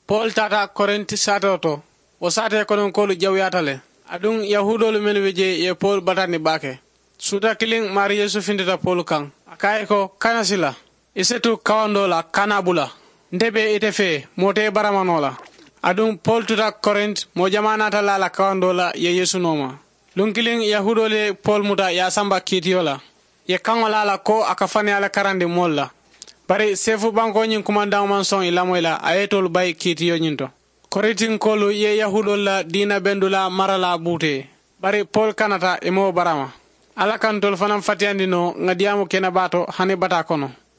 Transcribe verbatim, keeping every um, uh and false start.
Paul tata Korinti satoto o sate konon kolu jawyatale adun yahudolu men weje ye Paul batani bake suda killing mari Yesu findita Paul kan akaye ko kanasila isetu kawandola kanabula ndebe ite fe mote baramanola adun Paul tuta Korint mo jamanata la kawandola ye Yesu noma lunkiling yahudole Paul muta ya samba kitiola ye kangola la ko akafani ala karande molla bari sefu banko nyin commandant man son ilamoyla ayetol bay kitiyo nyinto Korintin kolu ye yahudol la dina bendula marala bute bari Paul kanata emo barama ala kan tol fanam fatiandino ngadiamu kena bato hani bata kono